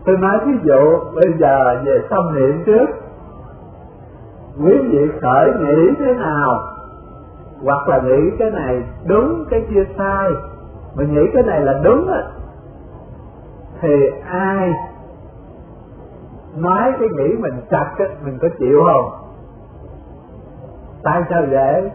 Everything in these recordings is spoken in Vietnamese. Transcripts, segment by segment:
Tôi nói ví dụ bây giờ về tâm niệm trước, quý vị khởi nghĩ thế nào, hoặc là nghĩ cái này đúng cái kia sai, mình nghĩ cái này là đúng á, thì ai nói cái nghĩ mình chặt á, mình có chịu không? Tại sao vậy?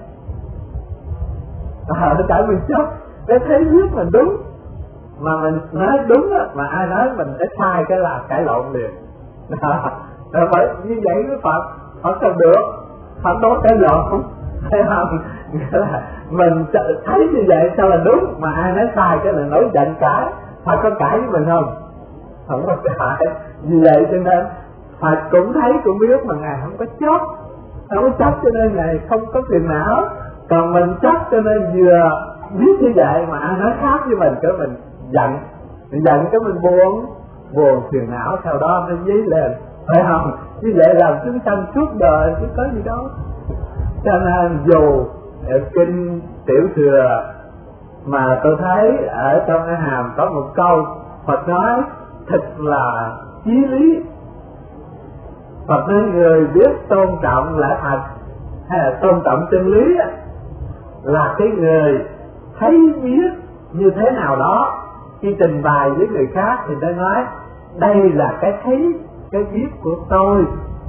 Tại mình chấp cái thấy biết mình đúng, mà mình nói đúng á, mà ai nói mình cái sai cái là cãi lộn liền. Bởi như vậy với Phật không được, Phật đó cãi lộn, thấy không? Mình thấy như vậy sao là đúng, mà ai nói sai cái là nổi giận cãi. Phật có cãi với mình không? Không có cãi. Vì vậy cho nên Phật cũng thấy cũng biết mà Ngài không có chấp, không có chấp cho nên Ngài không có phiền não. Còn mình chấp cho nên vừa biết như vậy mà ai nói khác với mình cái mình giận cái mình buồn phiền não, sau đó nó dấy lên, phải không? Như vậy làm chúng sanh suốt đời chứ có gì đâu. Cho nên dù kinh Tiểu Thừa mà tôi thấy ở trong cái hàm có một câu Phật nói thật là chí lý. Phật nói người biết tôn trọng lẽ thật hay là tôn trọng chân lý là cái người thấy biết như thế nào đó, khi trình bày với người khác thì tôi nói đây là cái thấy cái biết của tôi.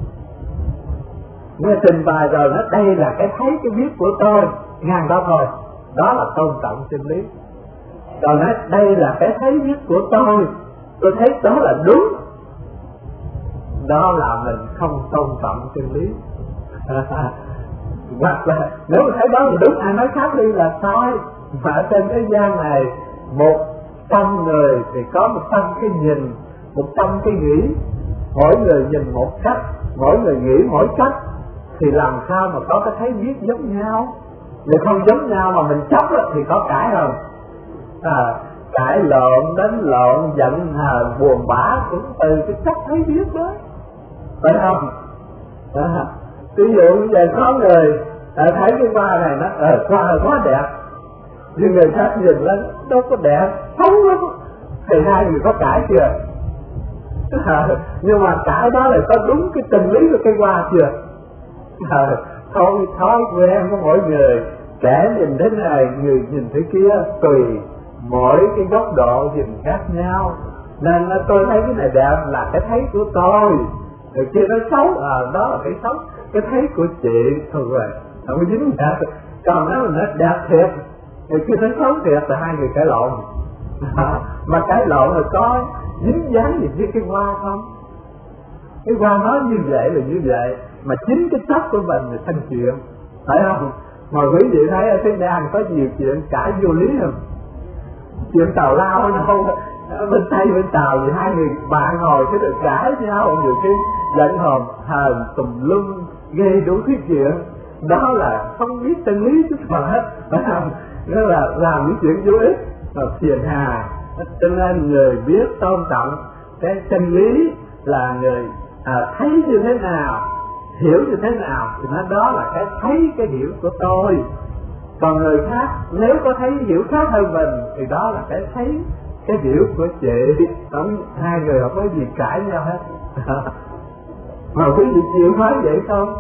Nghe trình bày rồi nói đây là cái thấy cái biết của tôi, ngang đó thôi, đó là tôn trọng chân lý. Rồi nói đây là cái thấy biết của tôi thấy đó là đúng, đó là mình không tôn trọng chân lý. Hoặc là nếu mà thấy đó là đúng, ai nói khác đi là sai. Mà ở trên thế gian này 100 người thì có 100 cái nhìn, 100 cái nghĩ, mỗi người nhìn một cách, mỗi người nghĩ mỗi cách, thì làm sao mà có cái thấy biết giống nhau? Nếu không giống nhau mà mình chấp thì có cãi không? Cãi lộn, đánh lộn, giận hờn, buồn bã cũng từ cái cách thấy biết đó, phải không? Ví dụ như vậy có người thấy cái hoa này nó hoa là quá đẹp, nhưng người khác nhìn lên đâu có đẹp, xấu lắm, thì hai người có cãi chưa? Nhưng mà cãi đó là có đúng cái tình lý của cái hoa chưa? Thôi thói quen của mỗi người, kẻ nhìn thế này, người nhìn thế kia, tùy mỗi cái góc độ nhìn khác nhau. Nên tôi thấy cái này đẹp là cái thấy của tôi, người kia nói xấu, đó là cái xấu, cái thấy của chị thôi rồi, không có dính đẹp. Còn nếu mình nói đẹp thiệt, người kia nói xấu thiệt là hai người cãi lộn. Mà cãi lộn là có dính dáng gì với cái hoa không? Cái hoa nói như vậy là như vậy, mà chính cái chấp của mình là thành chuyện, phải không? Mà quý vị thấy ở thế gian có nhiều chuyện cãi vô lý không? Chuyện tào lao đâu, bên Tây bên Tàu thì hai người bạn ngồi cái được cãi nhau, nhiều khi giận hờn hờn tùm lum, gây đủ thứ chuyện, đó là không biết chân lý chút nào hết, phải không? Đó là làm những chuyện vô ích và phiền hà. Cho nên người biết tôn trọng cái chân lý là người thấy như thế nào, hiểu như thế nào, thì nói đó là cái thấy cái hiểu của tôi. Còn người khác nếu có thấy hiểu khác hơn mình thì đó là cái thấy cái hiểu của chị. Không, hai người không có gì cãi nhau hết. Mà quý vị chịu nói vậy không?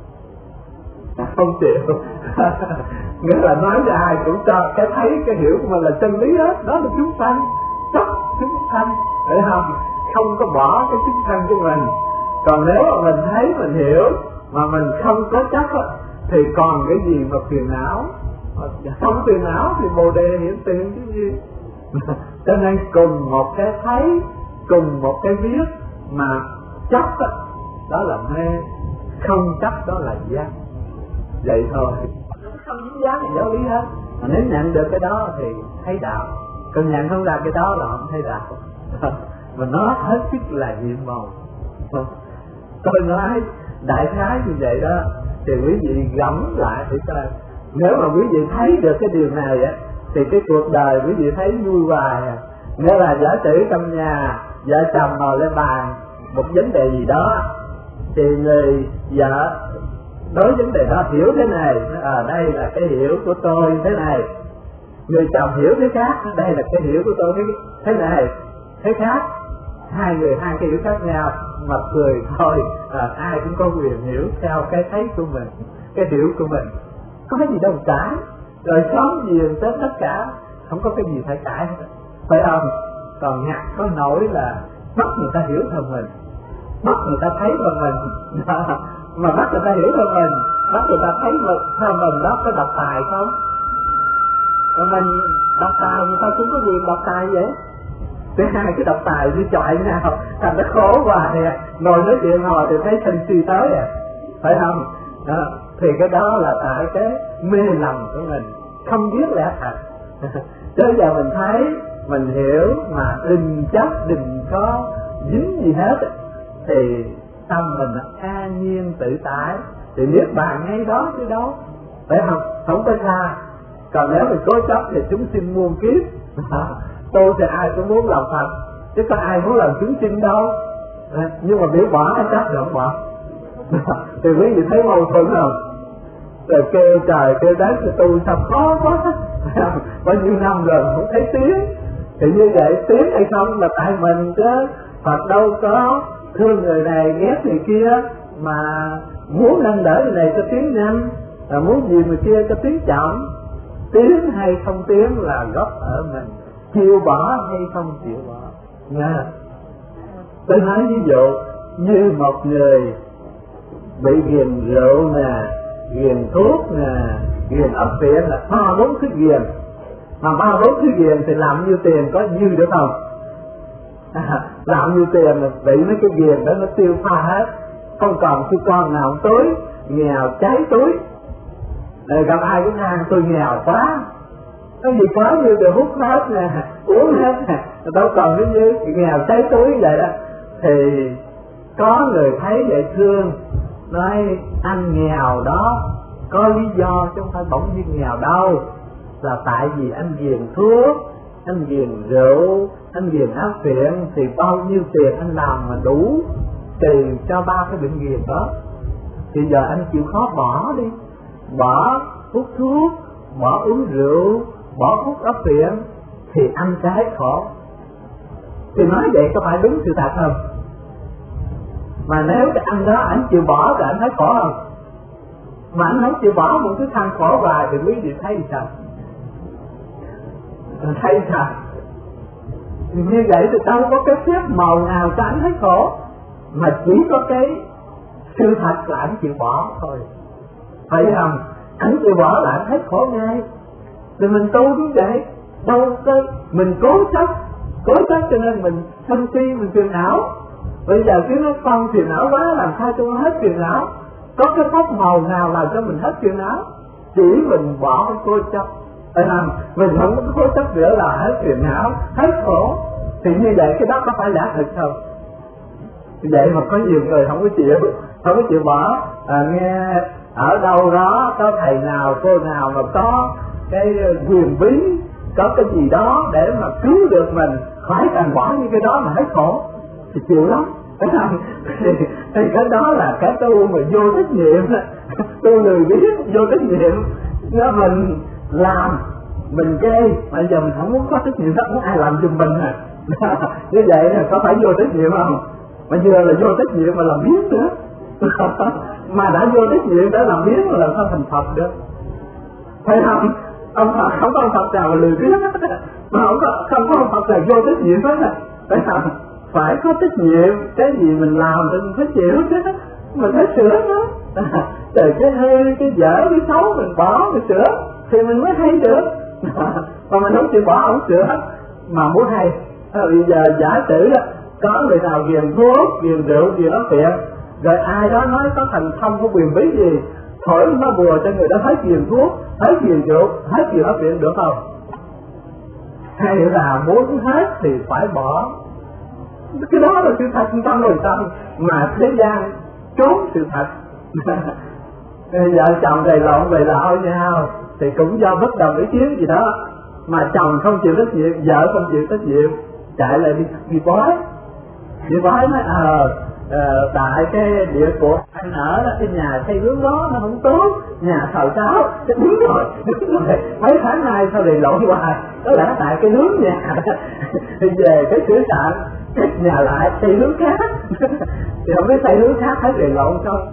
Không chịu. Nghĩa là nói với ai cũng cho cái thấy cái hiểu của mình là chân lý hết, đó là chúng sanh, chấp chúng sanh, phải không? Không có bỏ cái chúng sanh của mình. Còn nếu mà mình thấy mình hiểu mà mình không có chấp thì còn cái gì mà phiền não? Không phiền não thì bồ đề hiện tiền chứ gì. Cho nên cùng một cái thấy, cùng một cái biết mà chấp đó là mê, không chấp đó là giác. Vậy thôi, không dính dáng thì giáo lý hết. Mà nếu nhận được cái đó thì thấy đạo, còn nhận không ra cái đó là không thấy đạo. Mà nó hết sức là nhiệm màu. Tôi nói đại khái như vậy đó, thì quý vị gẫm lại thì coi, nếu mà quý vị thấy được cái điều này á, thì cái cuộc đời quý vị thấy vui hoài. Nghĩa là giả sử trong nhà vợ chồng ngồi lên bàn một vấn đề gì đó, thì người vợ đối vấn đề đó hiểu thế này, đây là cái hiểu của tôi thế này. Người chồng hiểu thế khác, đây là cái hiểu của tôi thế này, thế khác. hai người hai cái hiểu khác nhau mà cười thôi, ai cũng có quyền hiểu theo cái thấy của mình, cái hiểu của mình, có gì đâu cãi, rồi sống gì tới tất cả, không có cái gì phải cãi hết, phải không? Còn nhạc có nổi là bắt người ta hiểu theo mình, bắt người ta thấy theo mình, mà bắt người ta hiểu theo mình, bắt người ta thấy theo mình, đó có độc tài không? Rồi mình độc tài, người ta cũng có quyền độc tài vậy. Thứ hai cái độc tài đi chọi nào thành nó khổ hoài nè, ngồi nói chuyện hồi thì thấy sinh suy tới phải không? Đó, thì cái đó là tại cái mê lầm của mình, không biết lẽ thật. Tới giờ mình thấy, mình hiểu mà đừng chấp, đừng có dính gì hết, thì tâm mình an nhiên tự tại, thì niết bàn ngay đó chứ đâu, phải không? Không có xa. Còn nếu mình cố chấp thì chúng sinh muôn kiếp. Tôi thì ai cũng muốn làm Phật, chứ có ai muốn làm chúng sinh đâu. Nhưng mà biểu bỏ anh chắc không bỏ. Thì quý vị thấy mâu thuẫn không? Rồi kêu trời kêu đất thì tôi sao khó quá. Bao nhiêu năm rồi không thấy tiếng. Thì như vậy tiếng hay không là tại mình chứ. Phật đâu có thương người này ghét người kia, mà muốn nâng đỡ người này cho tiếng nhanh, muốn gì người kia cho tiếng chậm. Tiếng hay không tiếng là gốc ở mình, chịu bỏ hay không chịu bỏ nha. Tôi nói ví dụ như một người bị ghiền rượu nè, ghiền thuốc nè, ghiền ấp viện là 3-4 thứ ghiền, mà 3-4 thứ ghiền thì làm nhiêu tiền có dư được không? Làm nhiêu tiền là bị mấy cái ghiền đó nó tiêu pha hết, không còn sư con nào tối, nghèo cháy túi. Gặp ai cũng than tôi nghèo quá, cái gì có như được hút hết nè, uống hết nè, đâu còn cái như nghèo cháy túi vậy đó. Thì có người thấy vậy thương, nói anh nghèo đó có lý do chứ không phải bỗng nhiên nghèo đâu, là tại vì anh ghiền thuốc, anh ghiền rượu, anh ghiền áp viện, thì bao nhiêu tiền anh làm mà đủ tiền cho 3 cái bệnh ghiền đó. Thì giờ anh chịu khó bỏ đi, bỏ hút thuốc, bỏ uống rượu, bỏ hút áp viện, thì anh sẽ hết khổ. Thì nói vậy có phải đúng sự thật không? Mà nếu cái anh đó anh chịu bỏ thì anh hết khổ không? Mà anh không chịu bỏ một cái than khổ hoài thì quý vị thấy sao? Thấy sao? Như vậy thì đâu có cái phép màu nào cho anh hết khổ, mà chỉ có cái sự thật là anh chịu bỏ thôi, phải không? Anh chịu bỏ là anh hết khổ ngay. Thì mình tu cũng vậy, đâu có mình cố chấp cho nên mình sân si, mình phiền não. Bây giờ cứ nói con phiền não quá, làm sao cho nó hết phiền não? Có cái pháp màu nào làm cho mình hết phiền não? Chỉ mình bỏ cái cố chấp, phải không? Mình không có cố chấp nữa là hết phiền não, hết khổ. Thì như vậy cái đó có phải là thật không? Vậy mà có nhiều người không có chịu bỏ. Nghe ở đâu đó có thầy nào cô nào mà có cái quyền bí, có cái gì đó để mà cứu được mình khỏi cần bỏ như cái đó mà hết khổ thì chịu lắm, phải không? Thì cái đó là cái tu mà vô trách nhiệm, tu lười biếng vô trách nhiệm. Nếu mình làm mình gây, bây giờ mình không muốn có trách nhiệm đó, muốn ai làm giùm mình à? Như vậy là có phải vô trách nhiệm không? Mà vừa là vô trách nhiệm mà làm biếng nữa. Mà đã vô trách nhiệm đã làm biếng mà làm sao thành Phật được, phải không? Ông Phật không có ông Phật nào mà lười biếng, mà không có ông Phật nào vô trách nhiệm hết, phải không? Phải có trách nhiệm, cái gì mình làm thì mình phải chịu chứ, mình phải sửa nó. Rồi cái hay, cái dở, cái xấu mình bỏ, mình sửa thì mình mới hay được. Mà mình không chịu bỏ, không sửa mà muốn hay. Bây giờ giả sử đó, có người nào ghiền thuốc, ghiền rượu, ghiền áp viện, rồi ai đó nói có thành thông có quyền bí gì, thổi nó bùa cho người đó hết ghiền thuốc, hết ghiền rượu, hết ghiền áp viện được không? Hay là muốn hết thì phải bỏ? Cái đó là sự thật trong nội tâm, mà thế gian trốn sự thật. Vợ chồng đầy lộn về lạo nhau thì cũng do bất đồng ý kiến gì đó, mà chồng không chịu trách nhiệm, vợ không chịu trách nhiệm, chạy lại đi bói nói tại cái địa của anh ở đó, cái nhà xây hướng đó nó không tốt, nhà thờ giáo. Đúng rồi, mấy tháng nay sao đầy lộn hoài, có lẽ tại cái hướng nhà. Về cái sửa soạn cách nhà lại xây hướng khác thì không biết xây hướng khác thấy về lộn không.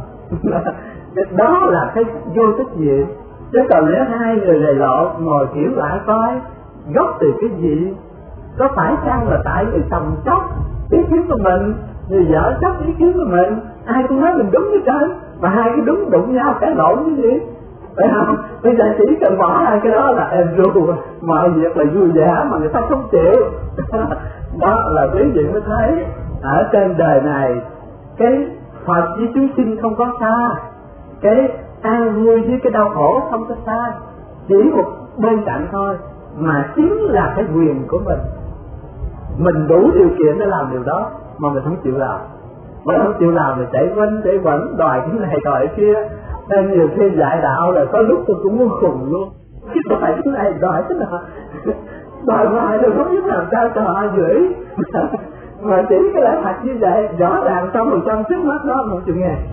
Đó là cái vô trách nhiệm. Chứ còn nếu hai người lầy lộn ngồi kiểm lại coi gốc từ cái gì, có phải chăng là tại người chồng chóc ý kiến của mình, người vợ chóc ý kiến của mình, ai cũng nói mình đúng hết trơn, mà hai cái đúng đụng nhau cái lộn cái gì, phải không? Bây giờ chỉ cần bỏ hai cái đó là em ru, mọi việc là vui vẻ mà người ta không chịu. Đó là quý vị mới thấy ở trên đời này cái Phật với chúng sinh không có xa, cái an vui với cái đau khổ không có xa, chỉ một bên cạnh thôi, mà chính là cái quyền của mình. Mình đủ điều kiện để làm điều đó mà mình không chịu làm. Mình không chịu làm thì chạy quanh chạy quẩn, đòi cái này đòi cái kia. Nên nhiều khi dạy đạo là có lúc tôi cũng muốn khùng luôn, cái đòi cái này đòi cái nọ, đòi hoài rồi không biết làm sao cho họ gửi. Mà chỉ cái lẽ thật như vậy rõ ràng 100% trước mắt đó một chừng nghe.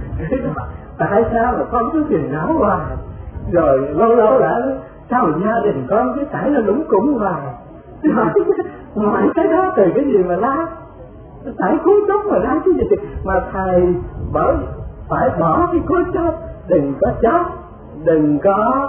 Tại sao mà con cứ phiền não hoài, rồi lâu lâu đã sao mà gia đình con cứ xảy ra lúng củng hoài. Ngoài cái đó từ cái gì mà la, phải cố chấp mà la cái gì mà thầy phải bỏ cái cố chấp, đừng có chấp, đừng có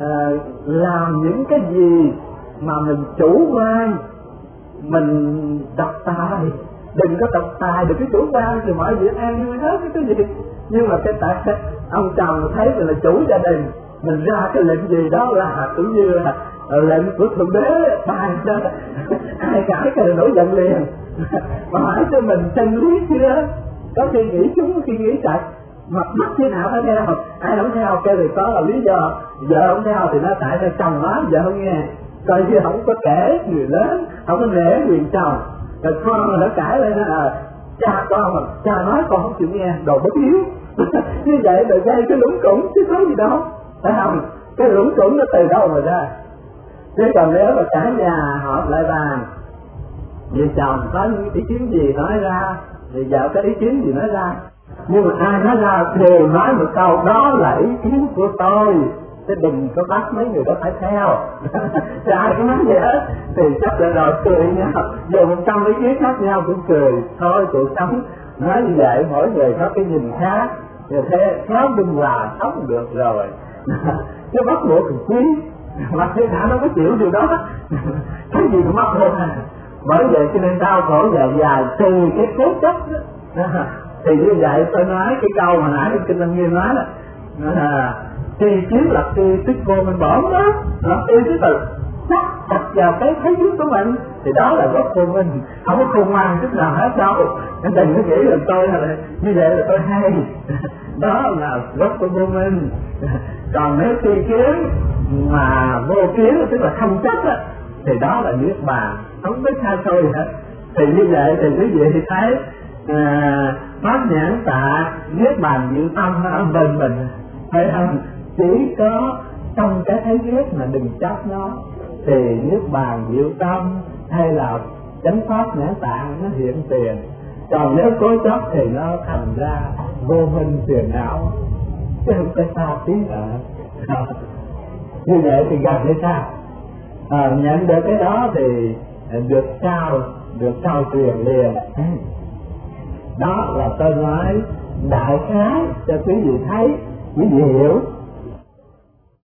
làm những cái gì mà mình chủ quan, mình độc tài, đừng có độc tài, đừng có chủ quan thì mọi việc an vui hết cái gì. Nhưng mà cái tại ông chồng thấy mình là chủ gia đình, mình ra cái lệnh gì đó là cũng như là lệnh của thượng đế bài ra, ai cãi cái nổi giận liền. Mà hỏi cho mình chân lý chưa, có khi nghĩ chúng, có khi nghĩ chạy, mà bắt thế nào phải theo, ai không theo kêu thì có là lý do, vợ không theo thì nó tại sao chồng nói vợ không nghe, coi như không có kể người lớn, không có nể quyền chồng, rồi con mà nó cãi lên là cha con mà cha nói con không chịu nghe, đồ bất hiếu. Như vậy rồi gây cái lũng củng chứ có gì đâu, phải không? Cái lũng củng nó từ đâu mà ra? Chứ còn nếu mà cả nhà họp lại bàn, vợ chồng có những ý kiến gì nói ra, thì vợ có ý kiến gì nói ra, nhưng mà ai nói ra đều nói một câu đó là ý kiến của tôi, chứ đừng có bắt mấy người đó phải theo. Ai cũng nói vậy hết thì chắc là rồi cười nhau, dù 100 ý kiến khác nhau cũng cười. Thôi cuộc sống nói như vậy, mỗi người có cái nhìn khác, rồi thế khéo đừng là sống được rồi. Chứ bắt buộc thì quý, mà thế nào nó có chịu điều đó. Cái gì cũng mắc hơn à. Bởi vậy cho nên đau khổ dài dài từ cái cố chấp đó. Thì như vậy tôi nói cái câu mà nãy Kinh Lăng Nghiêm nói là tri kiến lập tri tức vô mình bổn đó, lập tri tức từ chắc đặt vào cái thấy biết của mình, thì đó là gốc của mình, không có khôn ngoan chút nào hết đâu. Nên đừng có nghĩ là tôi là như vậy là tôi hay. Đó là gốc của mình. Còn nếu tri kiến mà vô kiến, tức là không chấp á, thì đó là niết bàn, không biết xa xôi hết. Thì như vậy thì quý vị thấy pháp nhãn tạ niết bàn diệu tâm ở bên mình, phải không? Chỉ có trong cái thấy biết mà đừng chấp nó, thì niết bàn diệu tâm hay là chánh pháp nhãn tạng nó hiện tiền. Còn nếu cố chấp thì nó thành ra vô minh phiền não, chứ không có sao tí nữa. Như vậy thì gặp hay sao? Nhận được cái đó thì được trao truyền liền. Đó là tôi nói đại khái cho quý vị thấy, quý vị hiểu.